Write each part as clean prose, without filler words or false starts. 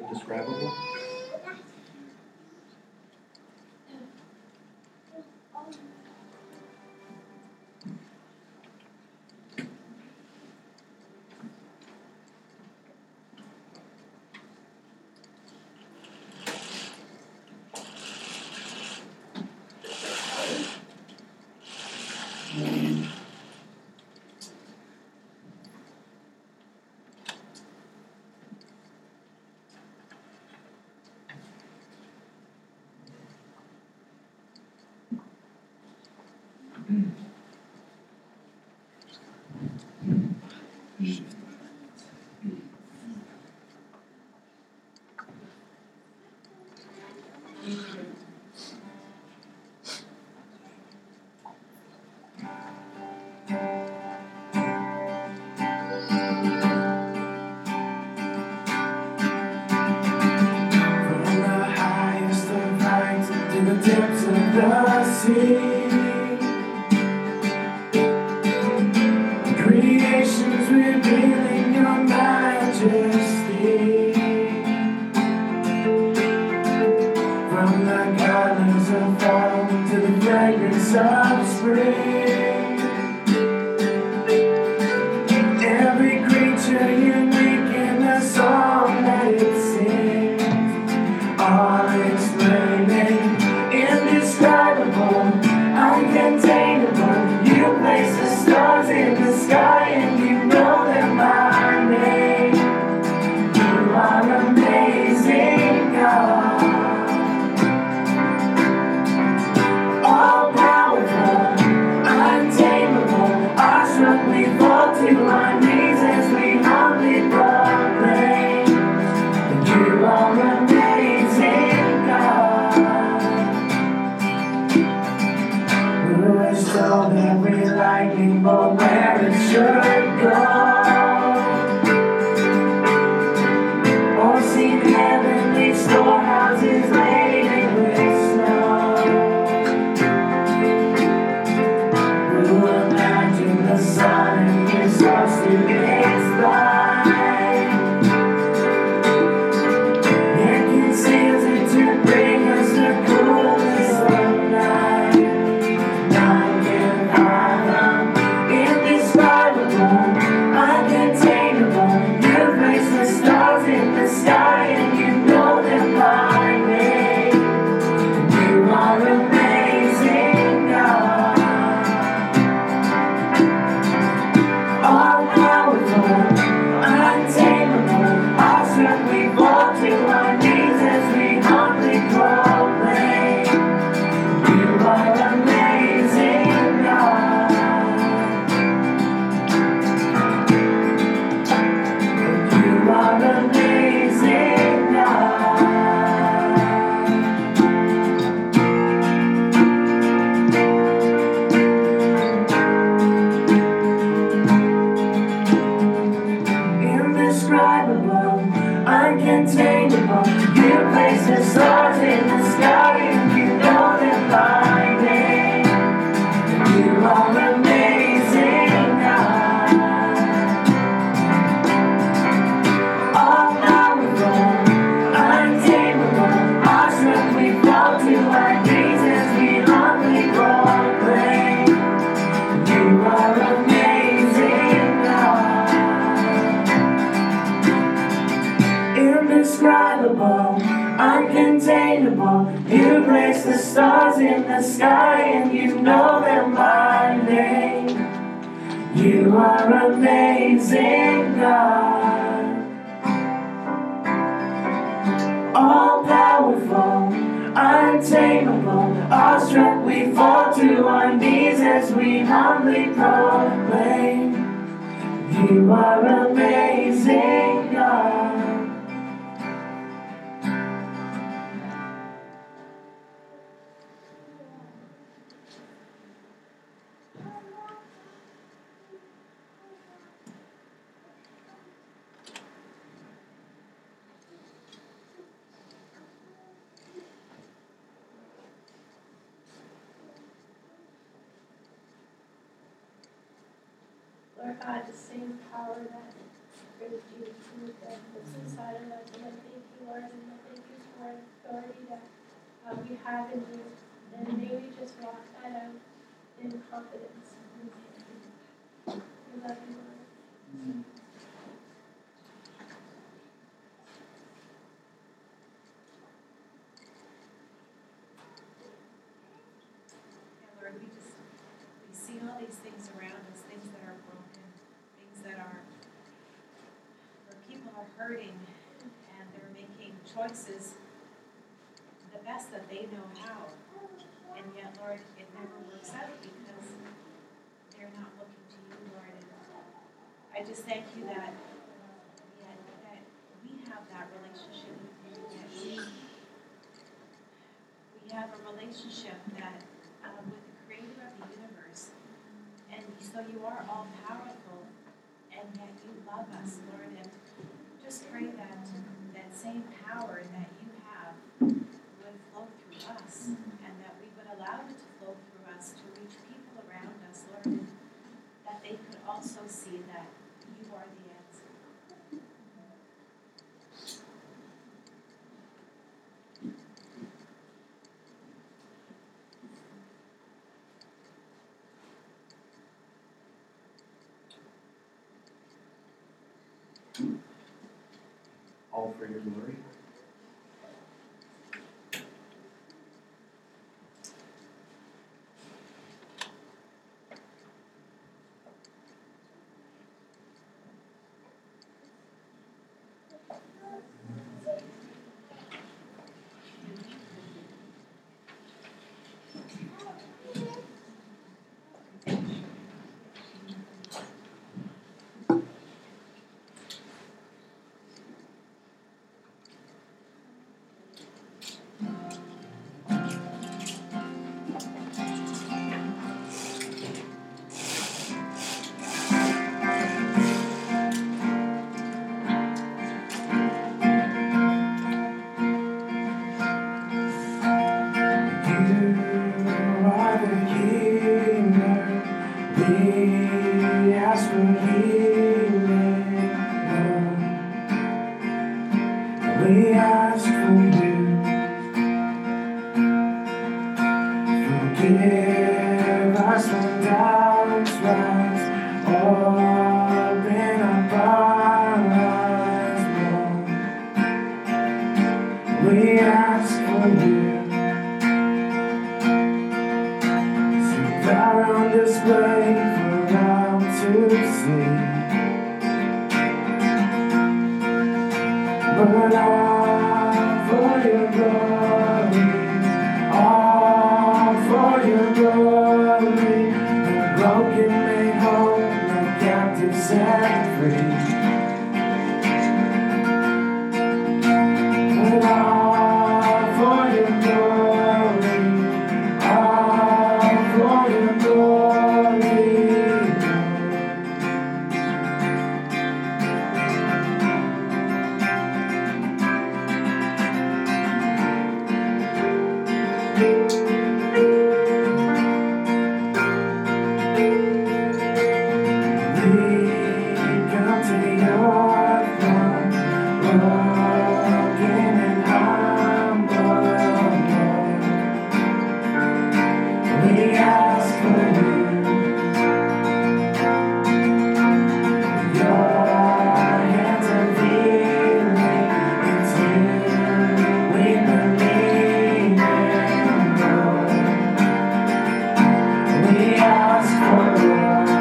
indescribable? Creations revealing your majesty. From the colors of fall to the fragrance of spring. Every creature unique in the song that it sings. All explaining, indescribable, uncontainable. You place the stars in the sky and you know them by name. You are amazing, God. All powerful, untamable. Awestruck, we fall to our knees as we humbly proclaim that you are amazing, God. Who has told every lightning bolt where it should go? Or seen heavenly storehouses laden with snow? Who imagined the sun and gives us to its light? Yet conceals it to bring us the coolness of night. None can fathom, indescribable, uncontainable. You place the stars in the sky and you know them by name. You are amazing, God. All powerful, untamable. Awestruck, we fall to our knees as we humbly proclaim. You are amazing, God. You are amazing, God. Indescribable, uncontainable. You place the stars in the sky and you know them by name. You are amazing, God. All powerful, untamable. Awestruck, we fall to our knees as we humbly proclaim. You are amazing, God. Indescribable, uncontainable. You place the stars in the sky and you know them by name. You are amazing, God. All powerful, untamable. Awestruck, we fall to our knees as we humbly proclaim. You are amazing, God. Lord God, the same power that raised Jesus from the dead lives inside of us. And I thank you, Lord, authority that we have in you. And may we just walk that out in confidence. We love you, Lord. Lord, we see all these things around us, things that are broken, things that are, where people are hurting and they're making choices the best that they know how. And yet, Lord, it never works out because they're not looking to you, Lord. And I just thank you that we have that relationship with you, that we have a relationship that with the creator of the universe. And so you are all powerful, and yet you love us, Lord. And just pray that that same power that you have would flow through us, and that we would allow it to flow through us to reach people around us, Lord, and that they could also see that you are the answer. All for your glory. We ask for you. Forgive us when doubts rise. Open up our eyes, Lord. We ask for you. Send power on display for all to see. But all for your glory, all for your glory. The broken made whole, the captive set free. But all for your glory, all for your glory.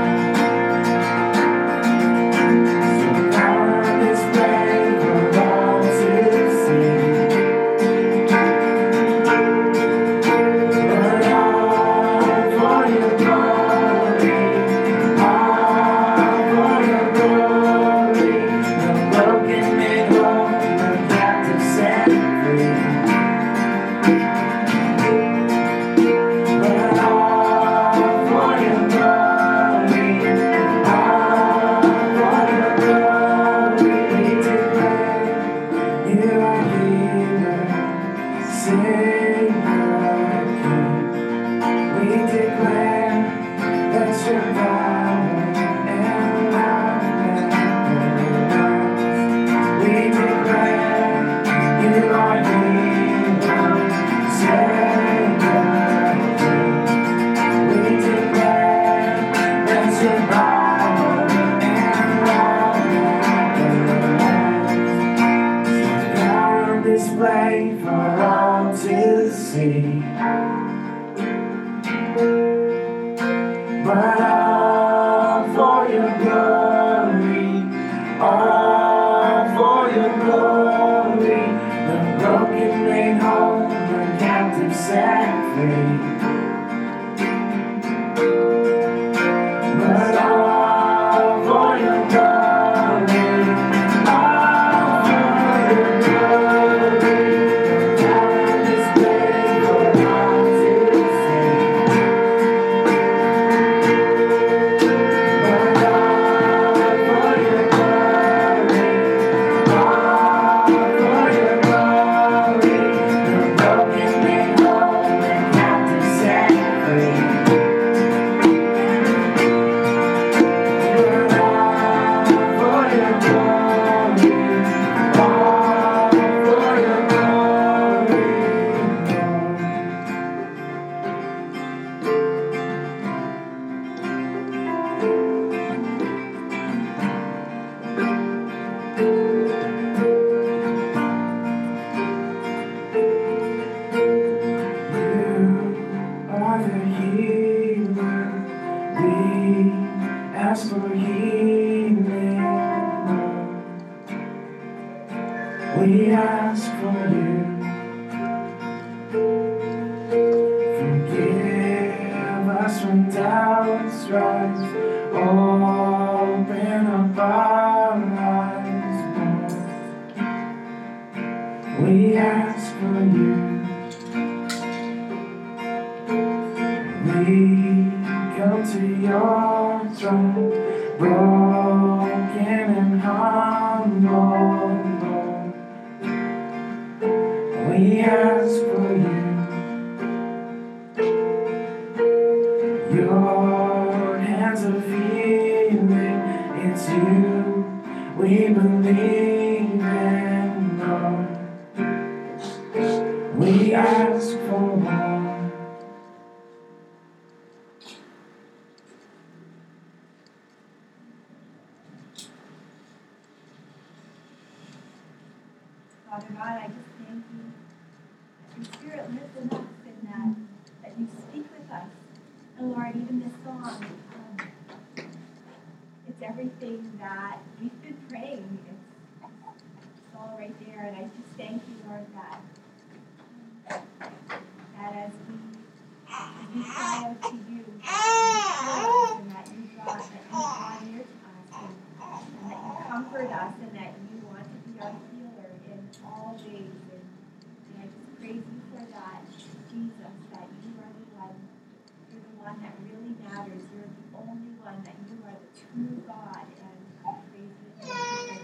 For display for all to see. But all for your glory, all for your glory. The broken made whole, the captive set free. But all for your glory, all for your glory. Time display for all to see. But all for your glory, all for your glory. The broken made whole, the captive set free. Ask for healing, Lord. We ask for you. Forgive us when doubts rise. Open up our eyes, Lord. We ask for you. We come to your throne, broken and humble, Lord. We ask for you. Your hands of healing, it's you we believe in, Lord. We ask for more. Father God, I just thank you that your Spirit lives in us and that you speak with us. And Lord, even this song, it's everything that we've been praying. It's all right there. And I just thank you, Lord, that as we cry out to you, that you draw near to us, and that you comfort us, and that you want to be our healer in all ways. And I just praise you for that, Jesus, that you are the one. You're the one that really matters. You're the only one, that you are the true God. And I praise you for that.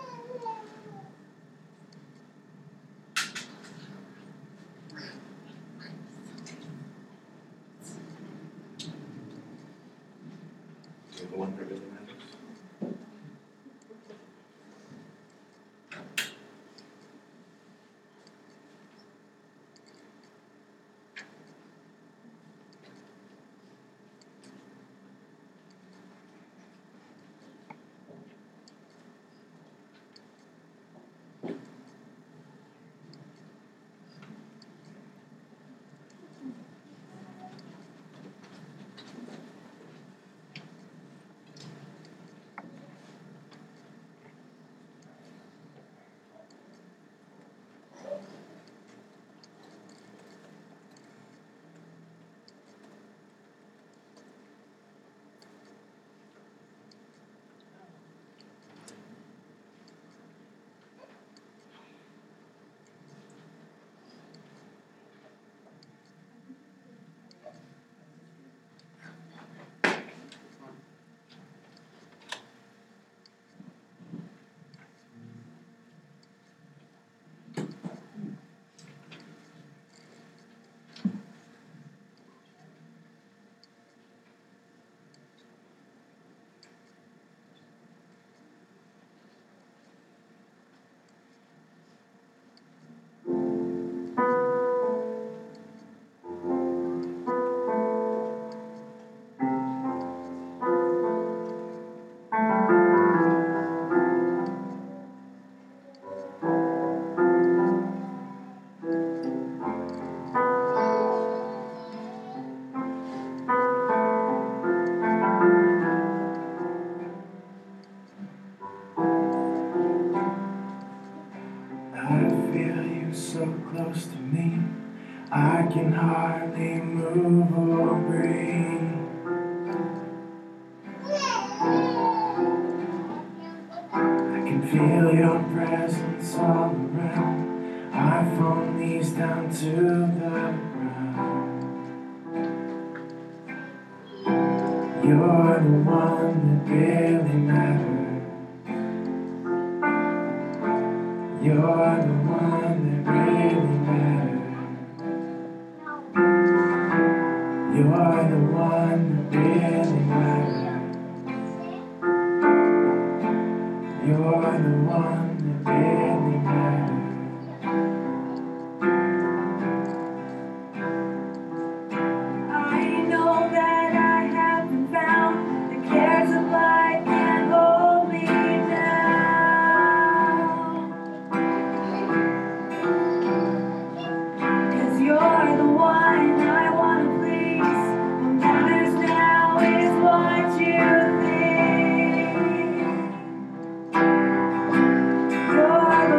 You're the one that really matters. I feel you so close to me, I can hardly move or breathe. I can feel your presence all around. I fall knees down to the ground. You're the one that really matters. You're the one that really matters. You're the one that really matters. You're the one that really matters. I know that I have been found. The cares of life can't hold me down. 'Cause you're the one I want to please. What matters now is what you think. You're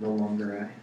No longer I.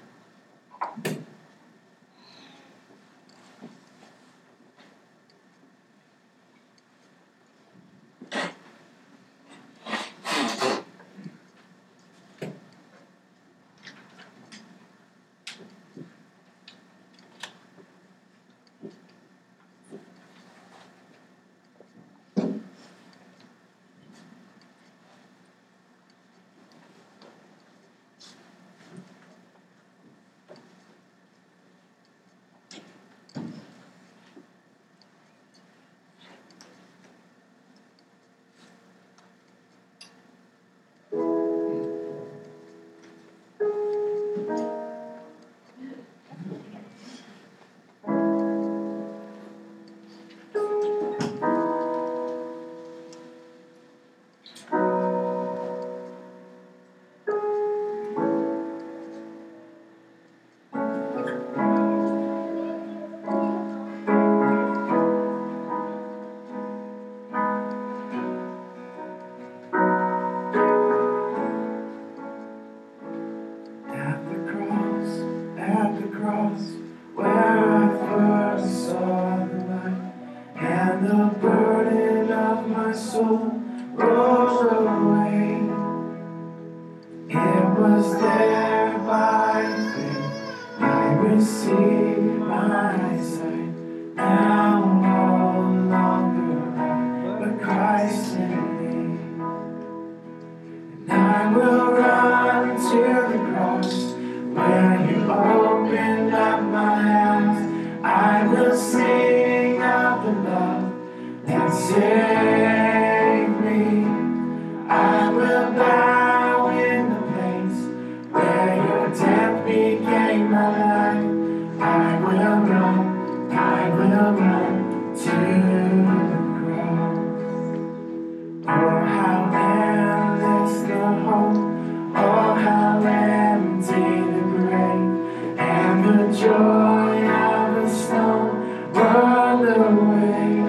At the cross, where I first saw the light, and the burden of my soul rolled away. It was there by faith I received my sight. Now no longer I, but Christ in me. And I will run to the cross where you opened up my eyes. I will sing of the love that saved me. I will bow in the place where your death became my life. I will run to the cross. Oh, how endless the hope, oh, how empty the grave, and the joy of the stone rolled away.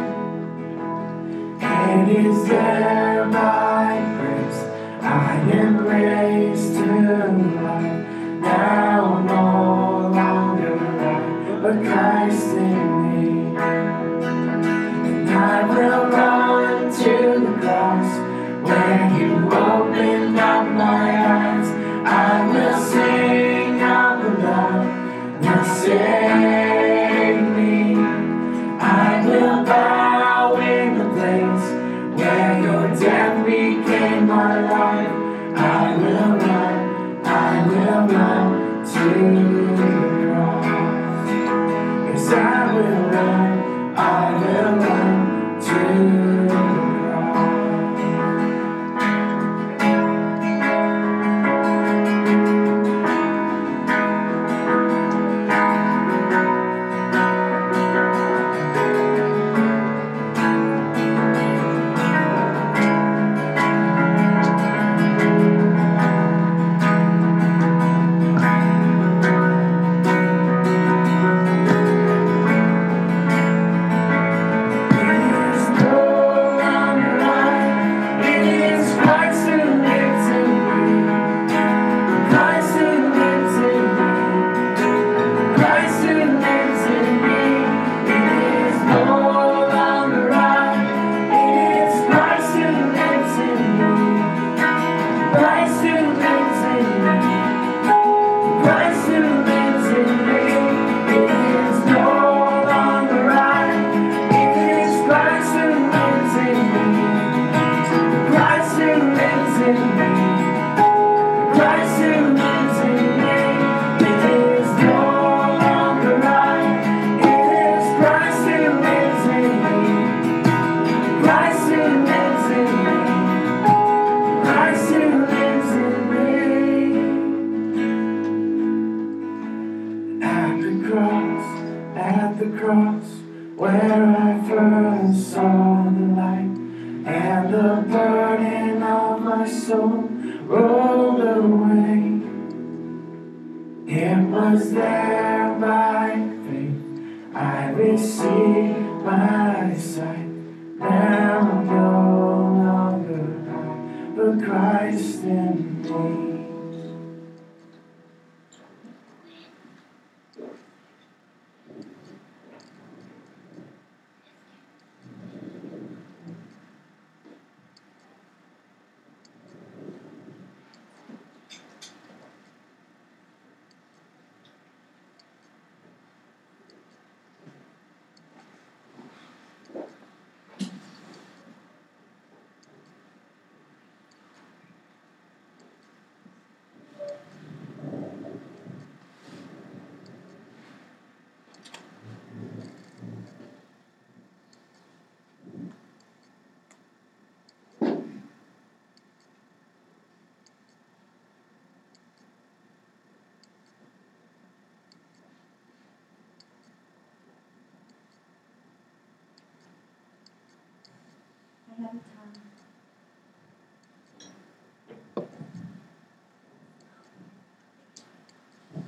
It is there by grace I am raised to life. Now no longer I, but Christ in me. And I will run to the cross where you opened up my eyes. I will sing of the love that saved me. I will bow in the place where your death became my life. I will run to the cross. Yes, I will run to the cross. At the cross, where I first saw the light, and the burden of my soul rolled away. It was there by faith I received my sight. Now no longer I, but Christ in me.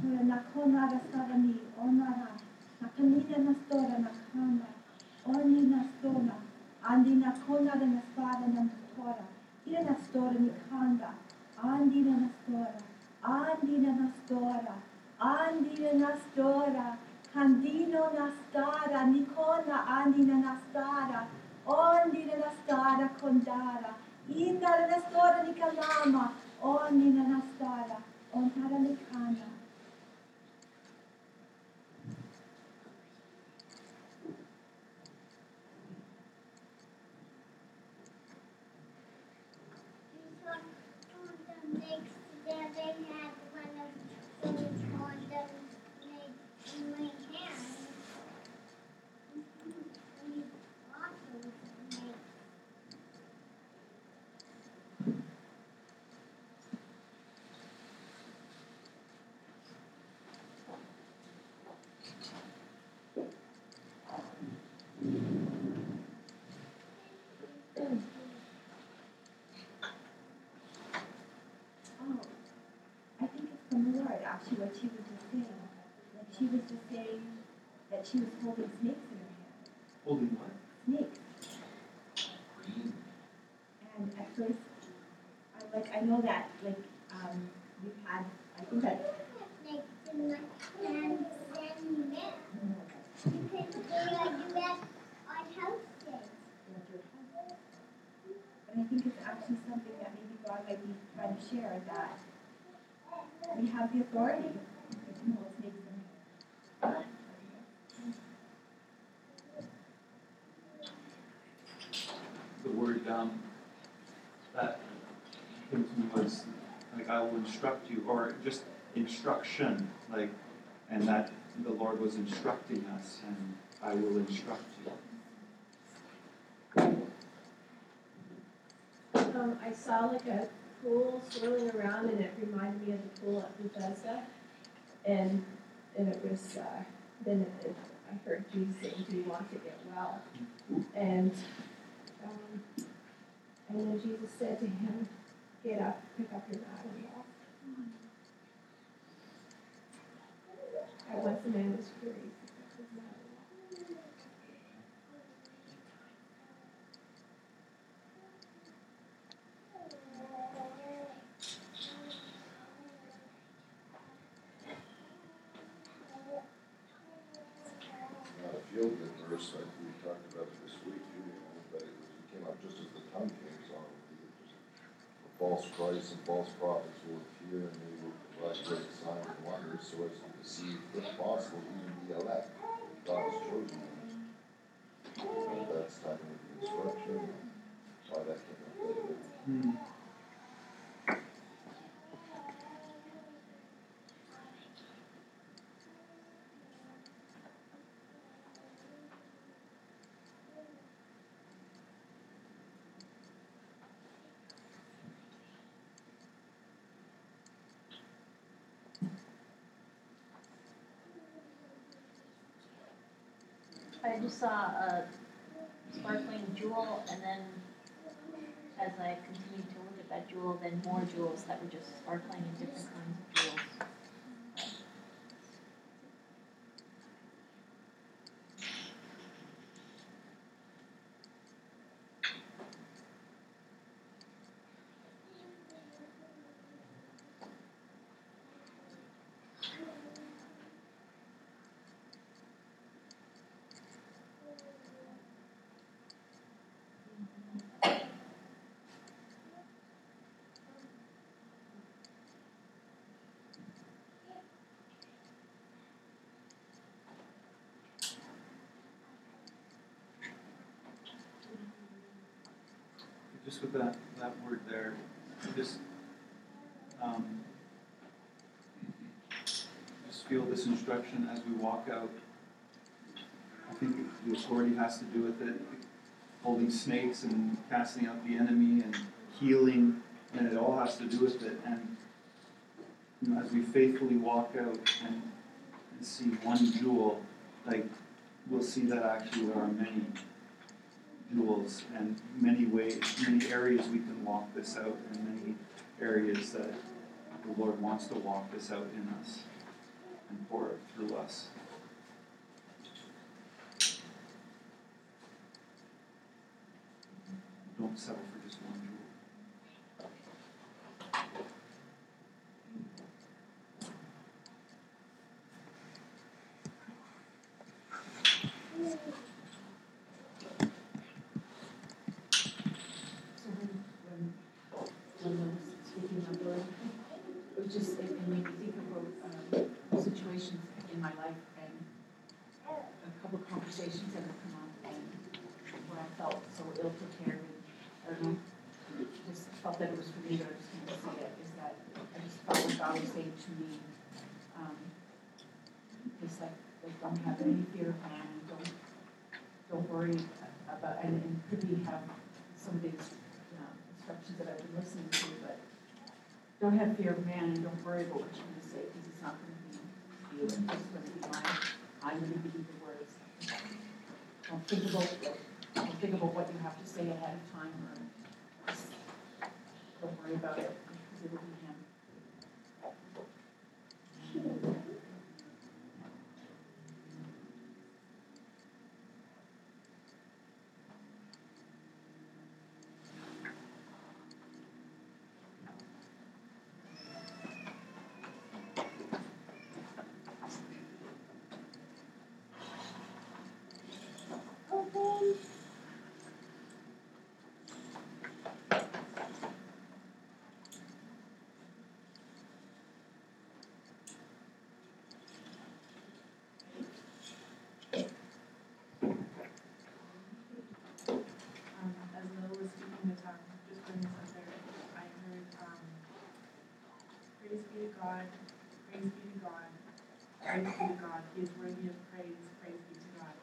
Nakonara sarani, onara, nakanina nastora nakana, oni nastora, andi nakonara nastora natora, ira nastora nikanda, andina nastora, andina nastora, andina nastora, candino nastara, nikona andina nastara, ondina nastara kondara, indara nastora nikalama, onina nastara, ontara nikana. I think it's from the Lord, actually, what she was just saying. Like she was just saying that she was holding snakes in her hand. Holding what? Snakes. And at first, I know that, we've had, I think that. Snakes in my hands and neck. Because they do that on houses. But I think it's actually something that maybe God might be trying to share, that we have the authority to hold snakes in our hands. The word that came to me was like, I will instruct you, or just instruction, and that the Lord was instructing us, and I will instruct you. I saw like a pool swirling around, and it reminded me of the pool at Bethesda, and it was I heard Jesus saying, "Do you want to get well?" And then Jesus said to him, "Get up, pick up your mat and walk." At once the man was cured. He picked up his mat and walked. Not a feel-good verse, like we talked about it this week, but it came up just as the tongue came on. The false Christ and false prophets will appear, and they will provide great signs and wonders, so as to deceive, if possible, even the elect, God's chosen ones. And that's timing with the instruction, why that came up later. I just saw a sparkling jewel, and then as I continued to look at that jewel, then more jewels that were just sparkling in different kinds of jewels. Just with that word there, just feel this instruction as we walk out. I think the authority has to do with it, holding snakes and casting out the enemy and healing, and it all has to do with it. And as we faithfully walk out and see one jewel, we'll see that actually there are many jewels and many ways, many areas we can walk this out, and many areas that the Lord wants to walk this out in us. and pour it through us. Don't settle for just one jewel. So when I was speaking of Lord, it was just, it made me think about situations in my life and a couple of conversations that have come up and where I felt so ill prepared. I don't know, just felt that it was for me, but I just wanted to say it, is that I just felt like God was saying to me, just like don't have any fear of man, and don't worry about, and could we have some of these instructions that I've been listening to, but don't have fear of man and don't worry about what you're going to say, because it's not going to be you, it's just going to be mine. I'm going to give you the words. Don't think about what you have to say ahead of time, or just don't worry about it, because it will be him. As Lil was speaking the tongue, just bringing this up there, I heard, praise be to God, praise be to God, praise be to God, He is worthy of praise, praise be to God.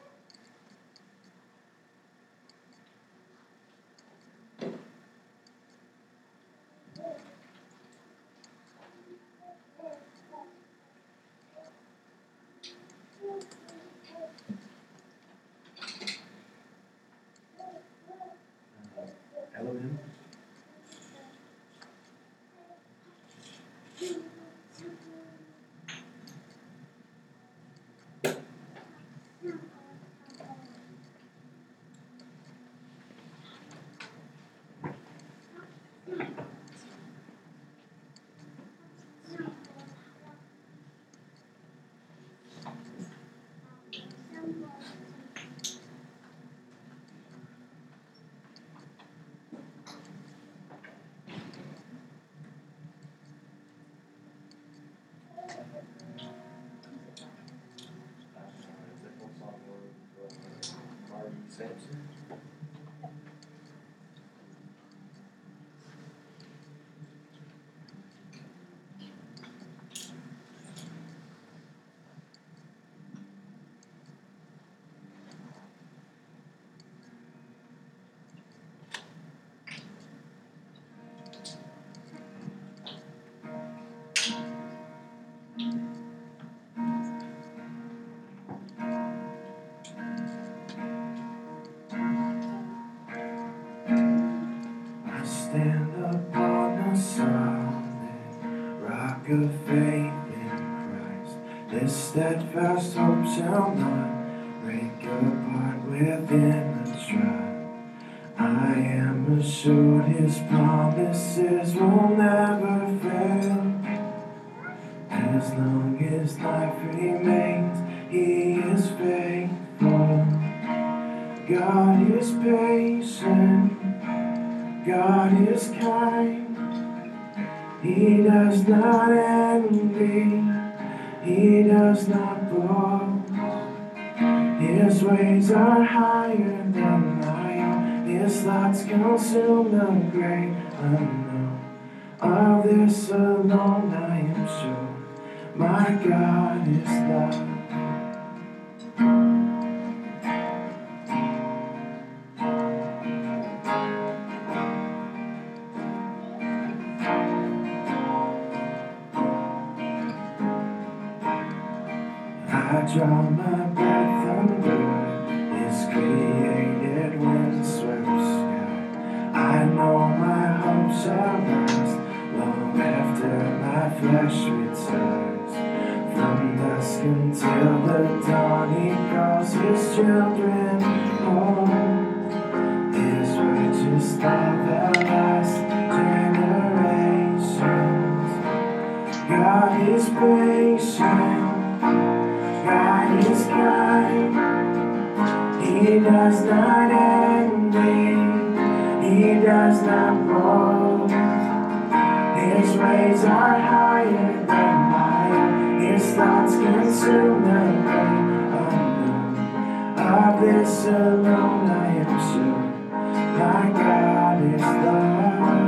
Elohim. Samson. I stand upon the solid rock of faith in Christ. This steadfast hope shall not break apart within the trial. I am assured His promises will never fail. As long as life remains, He is faithful. God is patient. God is kind, He does not envy, He does not boast. His ways are higher than mine, His thoughts consume the great unknown. Of this alone I am sure, my God is love. I draw my breath under His created windswept sky. I know my hope shall last long after my flesh retires from dust until the dawn. He calls his children home. His righteous love that lasts generations. God is patient, God is kind. He does not envy, He does not boast. His ways are higher than mine, His thoughts consume the great unknown. Of this alone I am sure, my God is love.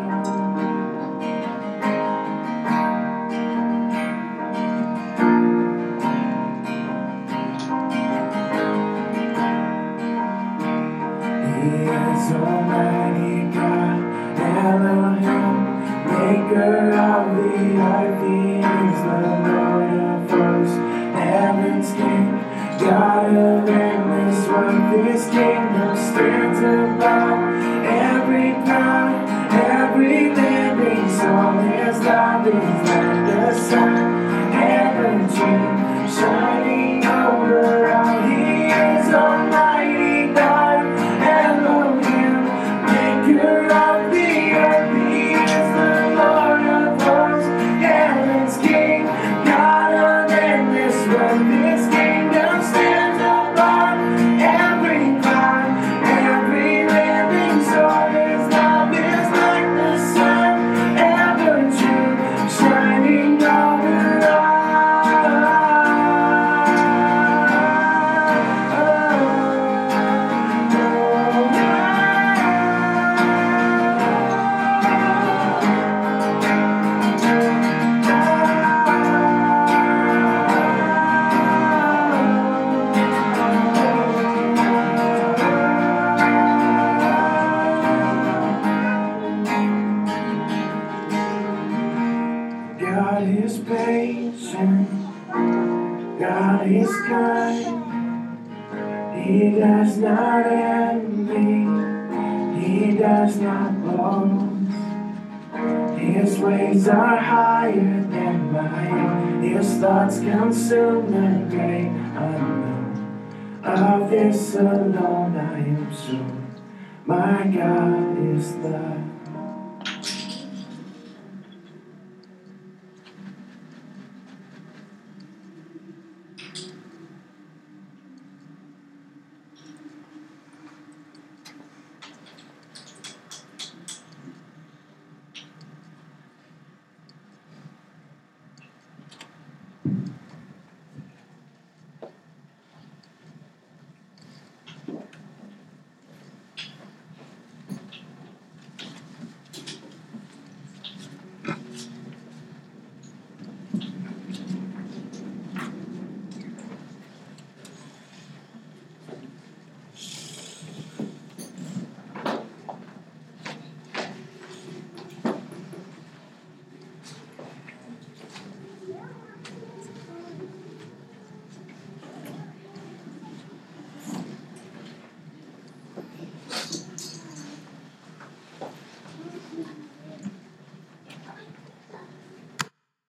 He is Almighty God, Elohim, Maker of the earth. He is the Lord of hosts, heaven's King, God of endless worth. His kingdom stands above every power, every living soul. His love is like the sun, ever true, shining over all. He is Almighty God, Elohim, Maker of the earth. He is the Lord of hosts, heaven's King, God of endless worth. His kingdom stands above every cloud, every living soul. His love is like the sun, ever true, shining over all. God is patient, God is kind. He does not envy, He does not boast. His ways are higher than mine, His thoughts consume the great unknown. Of this alone I am sure, my God is love.